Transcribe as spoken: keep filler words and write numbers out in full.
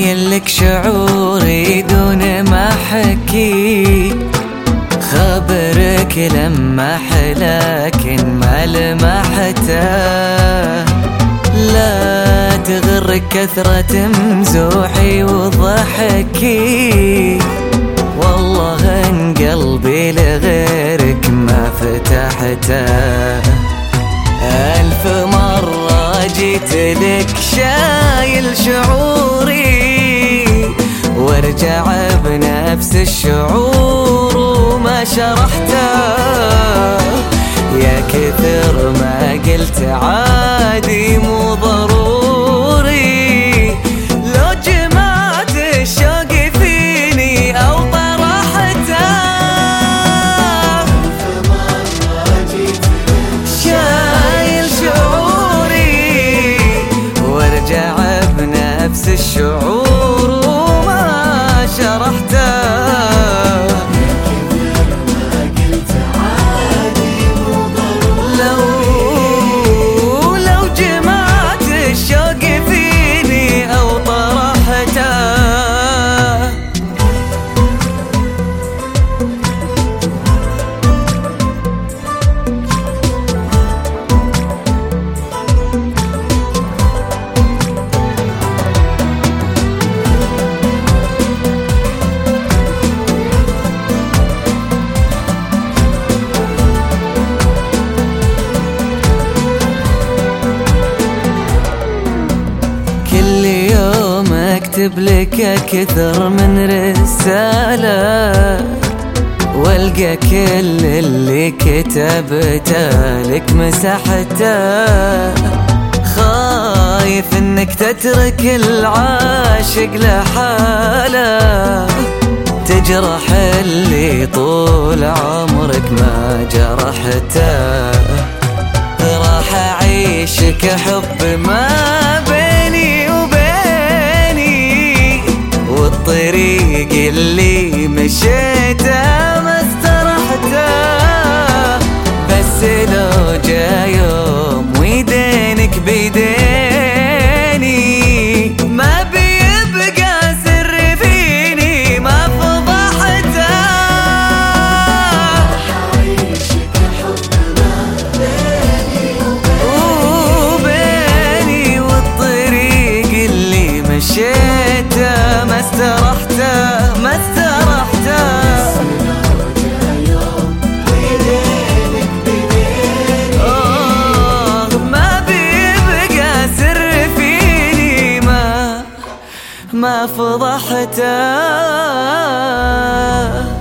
بين لك شعوري دون ما احكي، خبرك لمح لكن ما لمحته. لا تغرك كثرة مزوحي وضحكي، والله ان قلبي لغيرك ما فتحته. ألف مرة جيت لك شايل شعوري، وارجع بنفس الشعور وما شرحته. يا كثر ما قلت عادي مو ضروري، لو جمعت الشوق فيني أو طرحته. شايل شعوري وارجع بنفس الشعور وما شرحته. اكتب لك كثر من رسالة، والقى كل اللي كتبته لك مسحته. خايف انك تترك العاشق لحاله، تجرح اللي طول عمرك ما جرحته. راح اعيشك حب ما بيني وبيني، والطريق اللي مشيته ما استرحته. بس لو جا يوم ويدينك بيديني، ما بيبقى سر فيني ما فضحته. حعيشك حب ما بيني وبيني، والطريق اللي مشيته ما استرحته ما استرحته. آه ما بيبقى سر فيني ما ما فضحته.